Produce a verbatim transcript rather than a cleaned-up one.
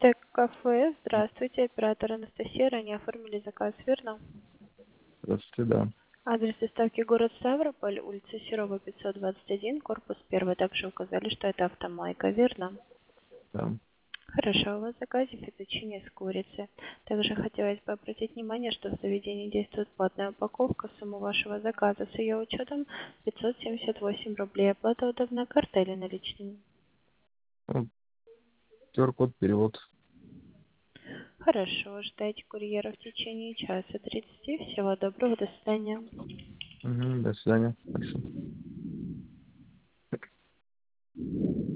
Стек кафе. Здравствуйте, оператор Анастасия. Ранее оформили заказ, верно? Здравствуйте, да. Адрес доставки город Ставрополь, улица Серова, пятьсот двадцать один, корпус первый. Также указали, что это автомойка, верно? Да. Хорошо, у вас в заказе фетучини с курицей. Также хотелось бы обратить внимание, что в заведении действует платная упаковка. Сумму вашего заказа с ее учетом пятьсот семьдесят восемь рублей. Оплата удобная карта или наличными? Ну, ку ар код, перевод. Хорошо, ждайте курьера в течение часа тридцати. Всего доброго, до свидания. Угу, до свидания. Спасибо.